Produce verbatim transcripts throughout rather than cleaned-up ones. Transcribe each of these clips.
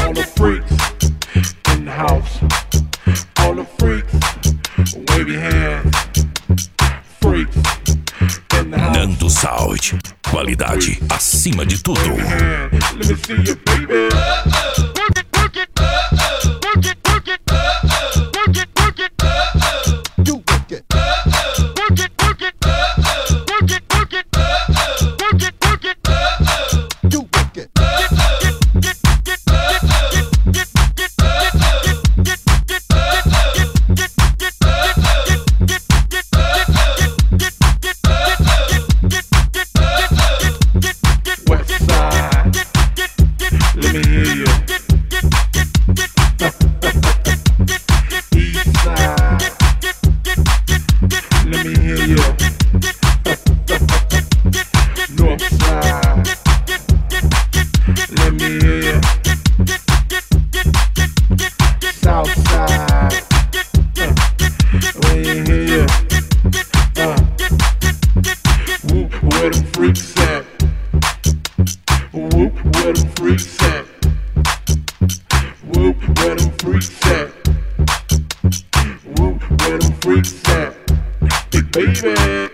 all the freaks in the house. All the freaks, wave your hands. Freaks in the house. Nando Sound, qualidade acima de tudo. Wave your hand. Let me see you, baby. Where them freaks at? Whoop, where them freaks at? Whoop, where them freaks at? Whoop, where them freaks at? Big baby.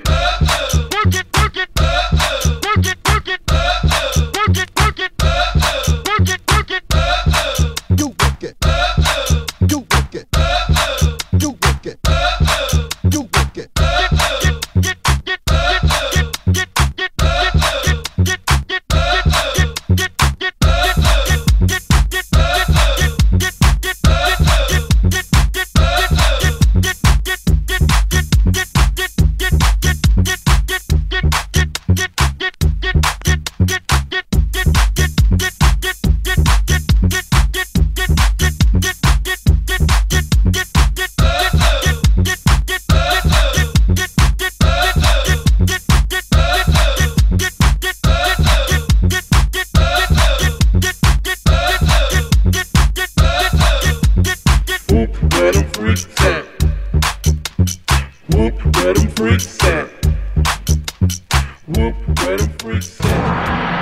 Where them freaks at? Whoop, where them freaks at? Whoop, where them freaks at?